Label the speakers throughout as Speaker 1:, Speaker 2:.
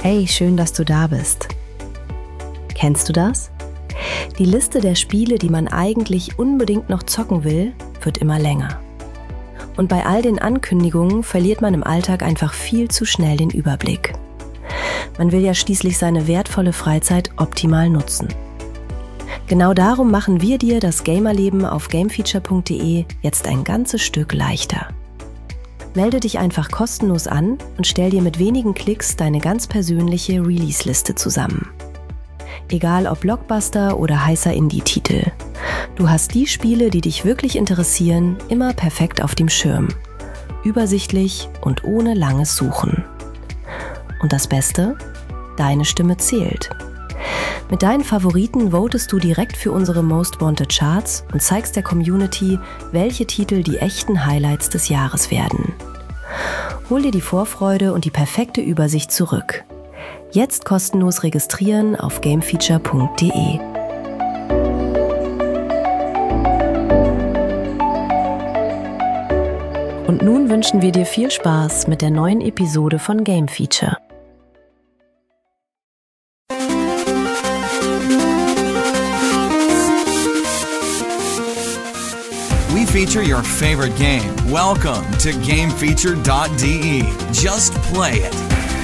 Speaker 1: Hey, schön, dass du da bist. Kennst du das? Die Liste der Spiele, die man eigentlich unbedingt noch zocken will, wird immer länger. Und bei all den Ankündigungen verliert man im Alltag einfach viel zu schnell den Überblick. Man will ja schließlich seine wertvolle Freizeit optimal nutzen. Genau darum machen wir dir das Gamerleben auf gamefeature.de jetzt ein ganzes Stück leichter. Melde dich einfach kostenlos an und stell dir mit wenigen Klicks deine ganz persönliche Release-Liste zusammen. Egal ob Blockbuster oder heißer Indie-Titel. Du hast die Spiele, die dich wirklich interessieren, immer perfekt auf dem Schirm. Übersichtlich und ohne langes Suchen. Und das Beste? Deine Stimme zählt. Mit deinen Favoriten votest du direkt für unsere Most Wanted Charts und zeigst der Community, welche Titel die echten Highlights des Jahres werden. Hol dir die Vorfreude und die perfekte Übersicht zurück. Jetzt kostenlos registrieren auf gamefeature.de. Und nun wünschen wir dir viel Spaß mit der neuen Episode von Game Feature.
Speaker 2: We feature your favorite game. Welcome to GameFeature.de. Just play it.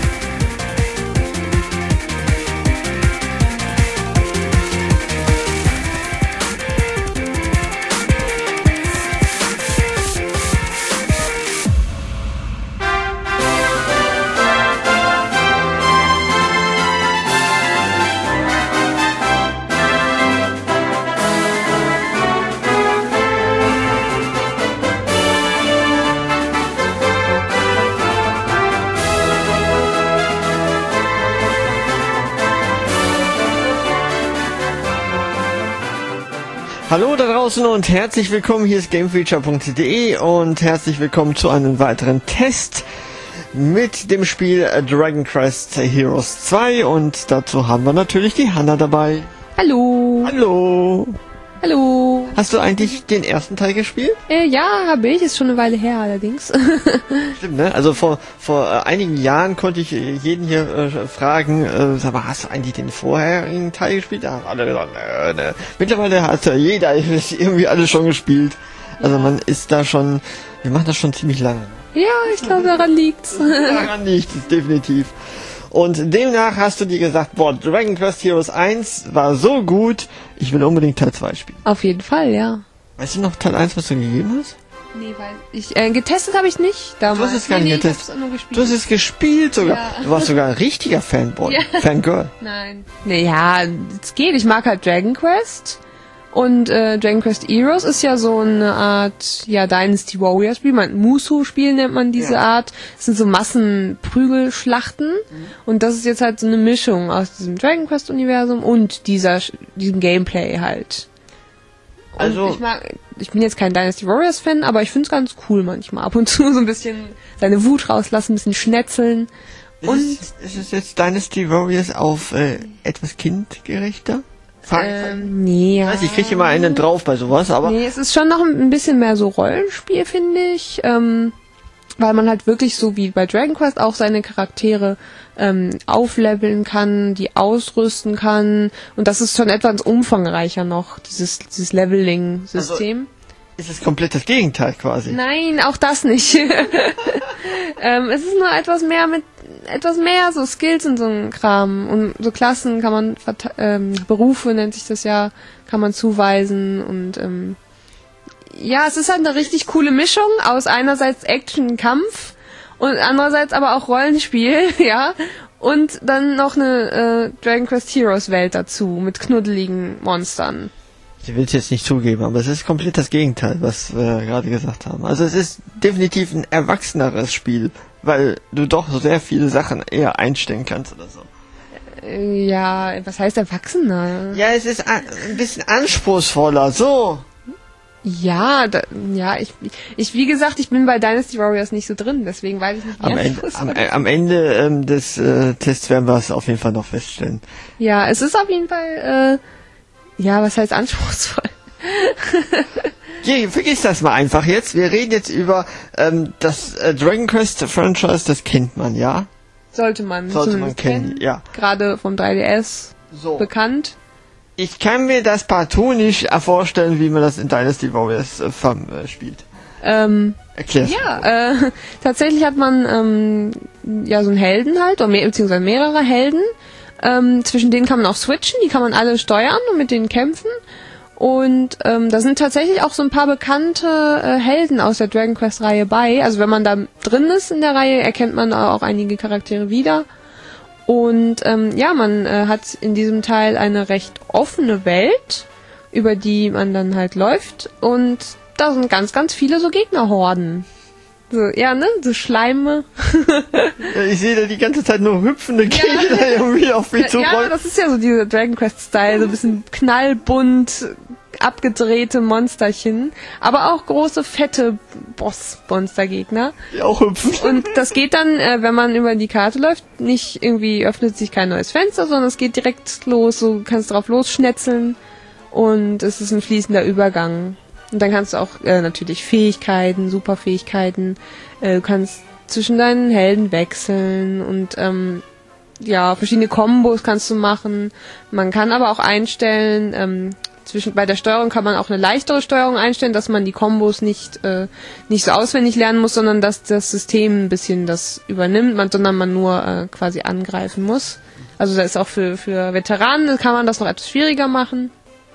Speaker 3: Hallo da draußen und herzlich willkommen, hier ist GameFeature.de und herzlich willkommen zu einem weiteren Test mit dem Spiel Dragon Quest Heroes 2 und dazu haben wir natürlich die Hanna dabei.
Speaker 4: Hallo.
Speaker 3: Hallo.
Speaker 4: Hallo.
Speaker 3: Hast du eigentlich den ersten Teil gespielt?
Speaker 4: Ja, habe ich. Ist schon eine Weile her allerdings.
Speaker 3: Stimmt, ne? Also vor einigen Jahren konnte ich jeden hier fragen, sag mal, hast du eigentlich den vorherigen Teil gespielt? Da haben alle gesagt, ne. Mittlerweile hat ja jeder irgendwie alles schon gespielt. Also man ist da schon, wir machen das schon ziemlich lange.
Speaker 4: Ja, ich glaube, daran liegt's.
Speaker 3: Daran liegt es, definitiv. Und demnach hast du dir gesagt, boah, Dragon Quest Heroes 1 war so gut, ich will unbedingt Teil 2 spielen.
Speaker 4: Auf jeden Fall, ja.
Speaker 3: Weißt du noch Teil 1, was du gegeben hast?
Speaker 4: Nee, weil ich getestet habe ich nicht damals.
Speaker 3: Du hast es gar nicht getestet.
Speaker 4: Ich hab's nur gespielt.
Speaker 3: Du hast es gespielt sogar.
Speaker 4: Ja.
Speaker 3: Du warst sogar ein richtiger Fanboy.
Speaker 4: Ja.
Speaker 3: Fangirl.
Speaker 4: Nein. Naja, es geht. Ich mag halt Dragon Quest. Und Dragon Quest Heroes ist ja so eine Art, ja, Dynasty Warrior Spiel. Musou-Spiel nennt man diese Art. Es sind so Massenprügelschlachten. Und das ist jetzt halt so eine Mischung aus diesem Dragon Quest Universum und diesem Gameplay halt. Und
Speaker 3: Also
Speaker 4: ich bin jetzt kein Dynasty Warriors Fan, aber ich find's ganz cool manchmal. Ab und zu so ein bisschen seine Wut rauslassen, ein bisschen schnetzeln.
Speaker 3: ist es jetzt Dynasty Warriors auf etwas kindgerechter?
Speaker 4: Nee.
Speaker 3: Ich weiß, ich kriege immer einen drauf bei sowas, aber...
Speaker 4: Nee, es ist schon noch ein bisschen mehr so Rollenspiel, finde ich. Weil man halt wirklich so wie bei Dragon Quest auch seine Charaktere aufleveln kann, die ausrüsten kann. Und das ist schon etwas umfangreicher noch, dieses Leveling-System.
Speaker 3: Also, ist es komplett das Gegenteil quasi?
Speaker 4: Nein, auch das nicht. Es ist nur etwas mehr so Skills und so ein Kram. Und so Klassen kann man, Berufe nennt sich das ja, kann man zuweisen. Und ja, es ist halt eine richtig coole Mischung aus einerseits Action und Kampf und andererseits aber auch Rollenspiel, ja. Und dann noch eine Dragon Quest Heroes Welt dazu mit knuddeligen Monstern.
Speaker 3: Ich will es jetzt nicht zugeben, aber es ist komplett das Gegenteil, was wir gerade gesagt haben. Also es ist definitiv ein erwachseneres Spiel, weil du doch sehr viele Sachen eher einstellen kannst oder so.
Speaker 4: Ja, was heißt erwachsener?
Speaker 3: Ja, es ist ein bisschen anspruchsvoller, so.
Speaker 4: Ja, ich wie gesagt, ich bin bei Dynasty Warriors nicht so drin, deswegen weiß ich nicht, wie
Speaker 3: am Ende des Tests werden wir es auf jeden Fall noch feststellen.
Speaker 4: Ja, es ist auf jeden Fall, ja, was heißt anspruchsvoll?
Speaker 3: Vergiss das mal einfach jetzt. Wir reden jetzt über das Dragon Quest Franchise, das kennt man, ja?
Speaker 4: Sollte man
Speaker 3: kennen, ja.
Speaker 4: Gerade vom 3DS bekannt.
Speaker 3: Ich kann mir das partout nicht vorstellen, wie man das in Dynasty Warriors spielt. Erklär's.
Speaker 4: Ja, tatsächlich hat man so einen Helden halt, beziehungsweise mehrere Helden. Zwischen denen kann man auch switchen, die kann man alle steuern und mit denen kämpfen. Und da sind tatsächlich auch so ein paar bekannte Helden aus der Dragon Quest Reihe bei. Also wenn man da drin ist in der Reihe, erkennt man auch einige Charaktere wieder. Und man hat in diesem Teil eine recht offene Welt, über die man dann halt läuft. Und da sind ganz, ganz viele so Gegnerhorden. So, ja, ne? So Schleime.
Speaker 3: Ja, ich sehe da die ganze Zeit nur hüpfende Gegner irgendwie auf mich zu rollen.
Speaker 4: Ja, das ist ja so dieser Dragon Quest-Style. So ein bisschen knallbunt, abgedrehte Monsterchen. Aber auch große, fette Boss-Monster-Gegner.
Speaker 3: Die auch hüpfen.
Speaker 4: Und das geht dann, wenn man über die Karte läuft, nicht irgendwie öffnet sich kein neues Fenster, sondern es geht direkt los. So, du kannst drauf losschnetzeln. Und es ist ein fließender Übergang. Und dann kannst du auch natürlich Fähigkeiten, Superfähigkeiten, du kannst zwischen deinen Helden wechseln und verschiedene Kombos kannst du machen. Man kann aber auch einstellen, bei der Steuerung kann man auch eine leichtere Steuerung einstellen, dass man die Kombos nicht so auswendig lernen muss, sondern dass das System ein bisschen das übernimmt, sondern man nur quasi angreifen muss. Also das ist auch für Veteranen, kann man das noch etwas schwieriger machen.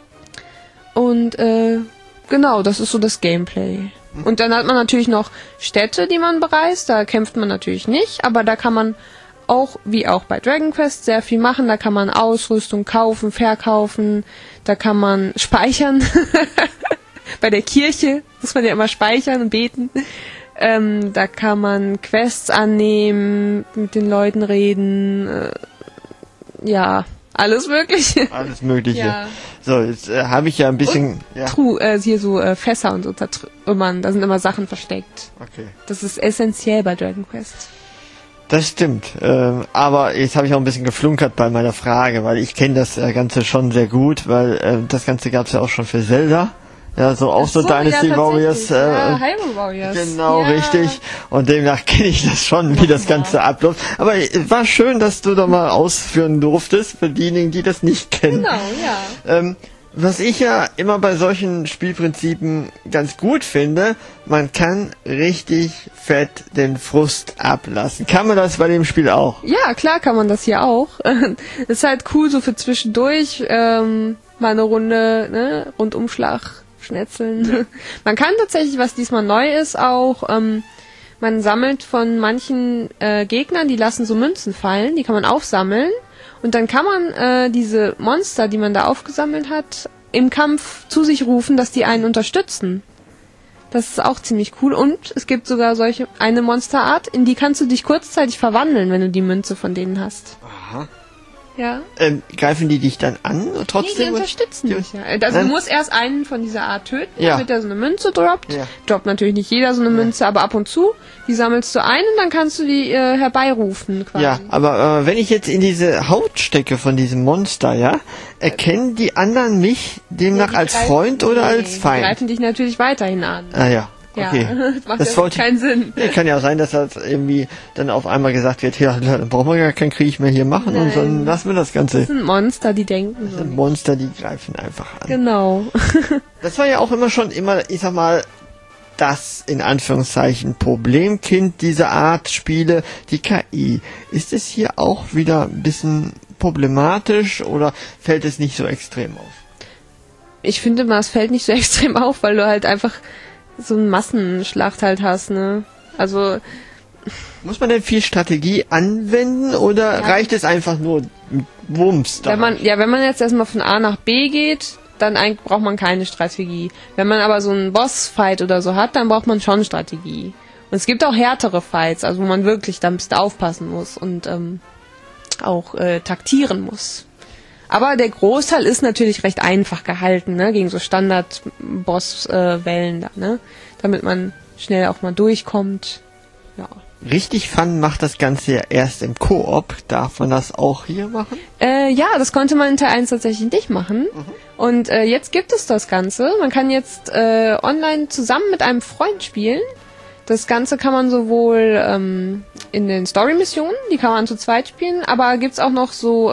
Speaker 4: Und genau, das ist so das Gameplay. Und dann hat man natürlich noch Städte, die man bereist. Da kämpft man natürlich nicht, aber da kann man auch, wie auch bei Dragon Quest, sehr viel machen. Da kann man Ausrüstung kaufen, verkaufen. Da kann man speichern. Bei der Kirche muss man ja immer speichern und beten. Da kann man Quests annehmen, mit den Leuten reden. Alles Mögliche.
Speaker 3: Alles Mögliche.
Speaker 4: Ja.
Speaker 3: So, jetzt habe ich ja ein bisschen...
Speaker 4: hier so Fässer und so zertrümmern. Da sind immer Sachen versteckt.
Speaker 3: Okay.
Speaker 4: Das ist essentiell bei Dragon Quest.
Speaker 3: Das stimmt. Aber jetzt habe ich auch ein bisschen geflunkert bei meiner Frage, weil ich kenne das Ganze schon sehr gut, weil das Ganze gab es ja auch schon für Zelda. Ja, so auch so Dynasty Warriors.
Speaker 4: Hyrule Warriors.
Speaker 3: Genau, richtig. Und demnach kenne ich das schon, wie das Ganze abläuft. Aber war schön, dass du da mal ausführen durftest, für diejenigen, die das nicht kennen.
Speaker 4: Genau, ja.
Speaker 3: Was ich ja immer bei solchen Spielprinzipen ganz gut finde, man kann richtig fett den Frust ablassen. Kann man das bei dem Spiel auch?
Speaker 4: Ja, klar kann man das hier auch. Das ist halt cool, so für zwischendurch mal eine Runde, ne, Rundumschlag schnetzeln. Man kann tatsächlich, was diesmal neu ist, auch man sammelt von manchen Gegnern, die lassen so Münzen fallen, die kann man aufsammeln und dann kann man diese Monster, die man da aufgesammelt hat, im Kampf zu sich rufen, dass die einen unterstützen. Das ist auch ziemlich cool und es gibt sogar eine Monsterart, in die kannst du dich kurzzeitig verwandeln, wenn du die Münze von denen hast.
Speaker 3: Aha.
Speaker 4: Ja.
Speaker 3: Greifen die dich dann an? Trotzdem?
Speaker 4: Nee, die unterstützen dich. Ja. Also du musst erst einen von dieser Art töten, damit er so eine Münze droppt. Ja. Droppt natürlich nicht jeder so eine Münze, aber ab und zu. Die sammelst du ein und dann kannst du die herbeirufen quasi.
Speaker 3: Ja, aber wenn ich jetzt in diese Haut stecke von diesem Monster, erkennen die anderen mich demnach als Freund oder als Feind?
Speaker 4: Die greifen dich natürlich weiterhin an.
Speaker 3: Ah ja. Okay.
Speaker 4: Ja, das macht keinen Sinn.
Speaker 3: Nee, kann ja auch sein, dass das irgendwie dann auf einmal gesagt wird, ja, dann brauchen wir gar keinen Krieg mehr hier machen. Nein. Und dann lassen wir das Ganze.
Speaker 4: Das sind Monster, die denken so.
Speaker 3: Das sind Monster, die greifen einfach an.
Speaker 4: Genau.
Speaker 3: Das war ja auch immer, ich sag mal, das in Anführungszeichen Problemkind dieser Art Spiele, die KI. Ist es hier auch wieder ein bisschen problematisch oder fällt es nicht so extrem auf?
Speaker 4: Ich finde mal, es fällt nicht so extrem auf, weil du halt einfach so eine Massenschlacht halt hast, ne? Also...
Speaker 3: Muss man denn viel Strategie anwenden oder reicht es einfach nur Wumms?
Speaker 4: Wenn man jetzt erstmal von A nach B geht, dann braucht man keine Strategie. Wenn man aber so einen Bossfight oder so hat, dann braucht man schon Strategie. Und es gibt auch härtere Fights, also wo man wirklich da ein bisschen aufpassen muss und auch taktieren muss. Aber der Großteil ist natürlich recht einfach gehalten, ne, gegen so Standard-Boss-Wellen da, ne, damit man schnell auch mal durchkommt. Ja.
Speaker 3: Richtig Fun macht das Ganze ja erst im Koop. Darf man das auch hier machen?
Speaker 4: Ja, das konnte man in Teil 1 tatsächlich nicht machen. Und jetzt gibt es das Ganze. Man kann jetzt online zusammen mit einem Freund spielen. Das Ganze kann man sowohl in den Story-Missionen, die kann man zu zweit spielen, aber gibt's auch noch so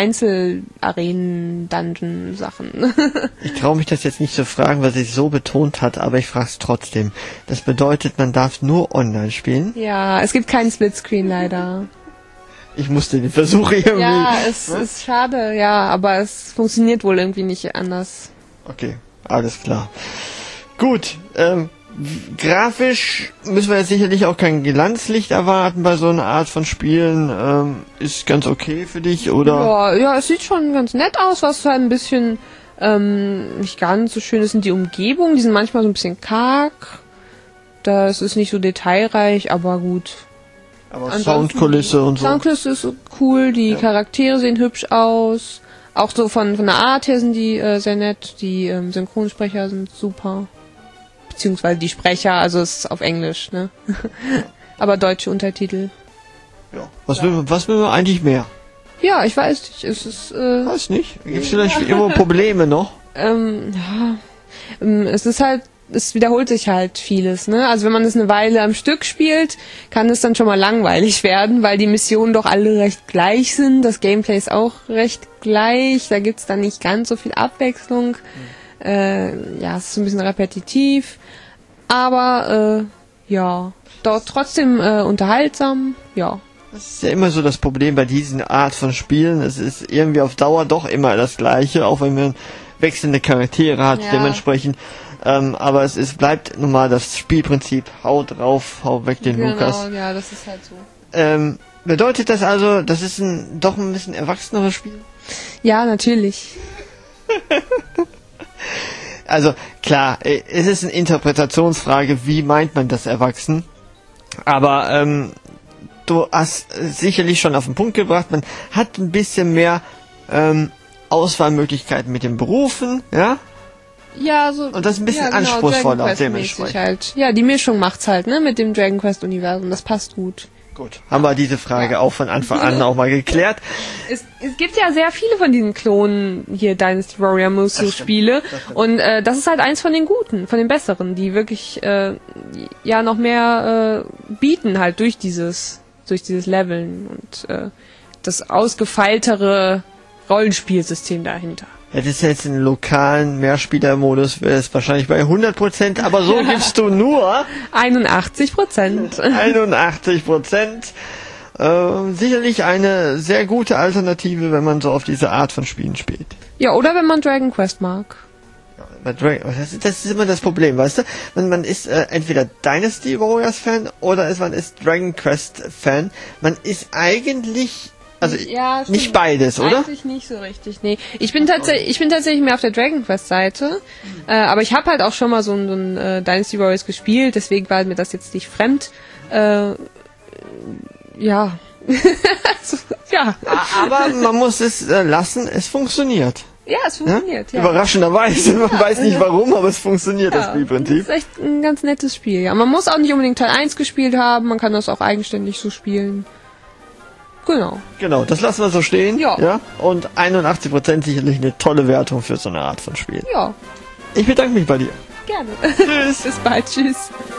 Speaker 4: Einzel-Arenen-Dungeon-Sachen.
Speaker 3: Ich traue mich das jetzt nicht zu fragen, weil sie es so betont hat, aber ich frage es trotzdem. Das bedeutet, man darf nur online spielen?
Speaker 4: Ja, es gibt keinen Splitscreen leider.
Speaker 3: Ich musste den Versuch irgendwie...
Speaker 4: Ja, es ist schade, ja, aber es funktioniert wohl irgendwie nicht anders.
Speaker 3: Okay, alles klar. Gut, grafisch müssen wir jetzt sicherlich auch kein Glanzlicht erwarten bei so einer Art von Spielen. Ist ganz okay für dich, oder?
Speaker 4: Ja, es sieht schon ganz nett aus. Was halt ein bisschen nicht ganz so schön ist, sind die Umgebungen. Die sind manchmal so ein bisschen karg. Das ist nicht so detailreich, aber gut.
Speaker 3: Aber Soundkulisse und so.
Speaker 4: Soundkulisse ist cool, die Charaktere sehen hübsch aus. Auch so von der Art her sind die sehr nett. Die Synchronsprecher sind super. Beziehungsweise die Sprecher, also es ist auf Englisch, ne? Aber deutsche Untertitel.
Speaker 3: Ja. Was will man eigentlich mehr?
Speaker 4: Ja, ich weiß nicht. Es ist.
Speaker 3: Weiß nicht. Gibt es vielleicht irgendwo Probleme noch?
Speaker 4: Es ist halt, es wiederholt sich halt vieles, ne? Also wenn man das eine Weile am Stück spielt, kann es dann schon mal langweilig werden, weil die Missionen doch alle recht gleich sind. Das Gameplay ist auch recht gleich. Da gibt's dann nicht ganz so viel Abwechslung. Ja, es ist ein bisschen repetitiv, aber ja, doch trotzdem unterhaltsam, ja.
Speaker 3: Das ist ja immer so das Problem bei diesen Art von Spielen. Es ist irgendwie auf Dauer doch immer das Gleiche, auch wenn man wechselnde Charaktere hat, dementsprechend. Aber bleibt nun mal das Spielprinzip, hau drauf, hau weg den Lukas.
Speaker 4: Genau, ja, das ist halt so.
Speaker 3: Bedeutet das also, das ist doch ein bisschen erwachseneres Spiel?
Speaker 4: Ja, natürlich.
Speaker 3: Also klar, es ist eine Interpretationsfrage, wie meint man das erwachsen? Aber du hast sicherlich schon auf den Punkt gebracht, man hat ein bisschen mehr Auswahlmöglichkeiten mit den Berufen, ja?
Speaker 4: Ja, so.
Speaker 3: Und das ist ein bisschen anspruchsvoller dementsprechend.
Speaker 4: Halt. Ja, die Mischung macht's halt, ne, mit dem Dragon Quest Universum, das passt gut.
Speaker 3: Gut, haben wir diese Frage auch von Anfang an auch mal geklärt.
Speaker 4: Es gibt ja sehr viele von diesen Klonen hier Dynasty Warrior Musou Spiele und das ist halt eins von den guten, von den besseren, die wirklich ja noch mehr bieten halt durch dieses Leveln und das ausgefeiltere Rollenspielsystem dahinter.
Speaker 3: Hättest du jetzt einen lokalen Mehrspielermodus, wäre es wahrscheinlich bei 100%, aber so gibst du nur
Speaker 4: 81%.
Speaker 3: 81%. Sicherlich eine sehr gute Alternative, wenn man so auf diese Art von Spielen spielt.
Speaker 4: Ja, oder wenn man Dragon Quest mag.
Speaker 3: Ja, das ist immer das Problem, weißt du? Man ist entweder Dynasty Warriors Fan oder man ist Dragon Quest Fan. Man ist eigentlich... Also ja, nicht beides, oder?
Speaker 4: Eigentlich nicht so richtig, nee. Ich bin tatsächlich mehr auf der Dragon Quest Seite, aber ich habe halt auch schon mal so ein Dynasty Warriors gespielt, deswegen war mir das jetzt nicht fremd. Ja. Ja.
Speaker 3: Aber man muss es lassen, es funktioniert.
Speaker 4: Ja, es funktioniert, ja.
Speaker 3: Überraschenderweise, man weiß nicht warum, aber es funktioniert, das Spielprinzip.
Speaker 4: Das ist echt ein ganz nettes Spiel, ja. Man muss auch nicht unbedingt Teil 1 gespielt haben, man kann das auch eigenständig so spielen. Genau, das lassen wir so stehen. Ja. Und 81% sicherlich eine tolle Wertung für so eine Art von Spiel. Ja.
Speaker 3: Ich bedanke mich bei dir.
Speaker 4: Gerne.
Speaker 3: Tschüss.
Speaker 4: Bis bald. Tschüss.